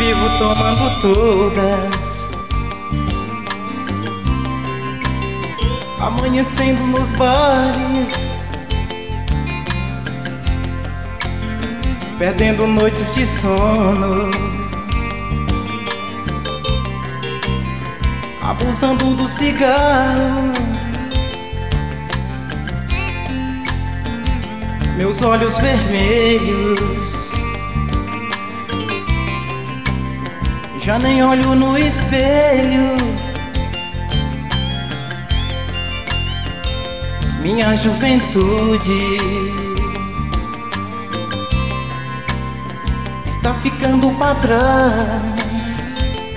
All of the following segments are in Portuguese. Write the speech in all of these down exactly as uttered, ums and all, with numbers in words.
vivo tomando todas, amanhecendo nos bares, perdendo noites de sono, abusando do cigarro. Meus olhos vermelhos, já nem olho no espelho. Minha juventude está ficando pra trás,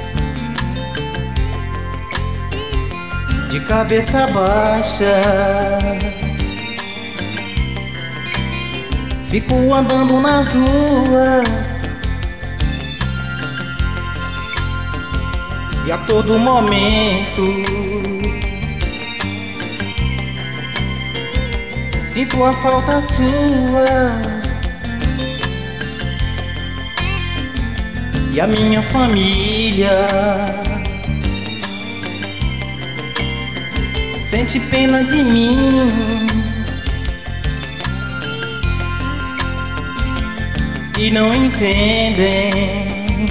de cabeça baixa. Fico andando nas ruas e a todo momento sinto a falta sua e a minha família sente pena de mim e não entendem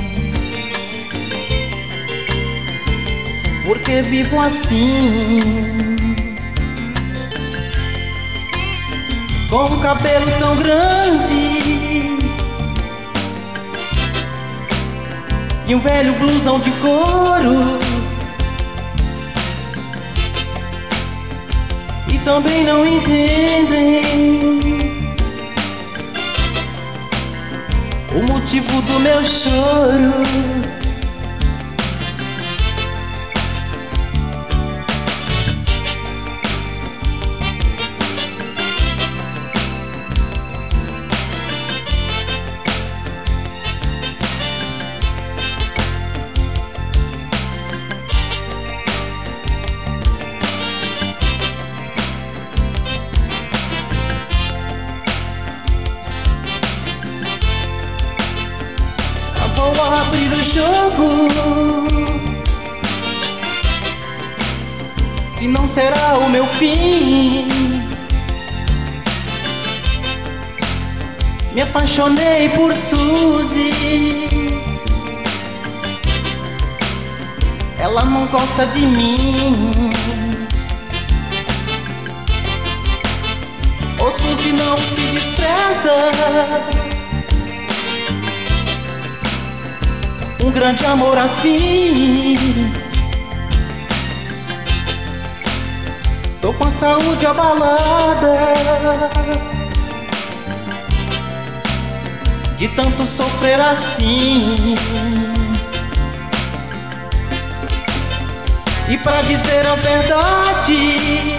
porque vivo assim, com um cabelo tão grande e um velho blusão de couro, e também não entendem o motivo do meu choro. Vou abrir o jogo, se não será o meu fim. Me apaixonei por Suzy, ela não gosta de mim. Ô Suzy, não se despreza, um grande amor assim. Tô com a saúde abalada de tanto sofrer assim. E pra dizer a verdade,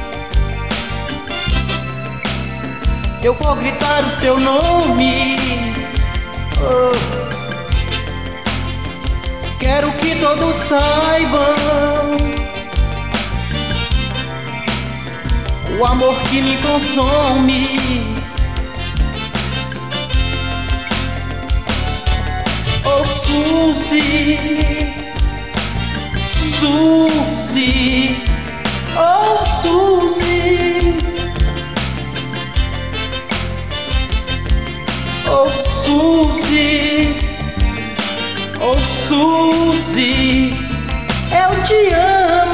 eu vou gritar o seu nome. Oh. Quero que todos saibam o amor que me consome. Oh Suzy, Suzy, oh Suzy, oh Suzy, oh Suzy, eu te amo.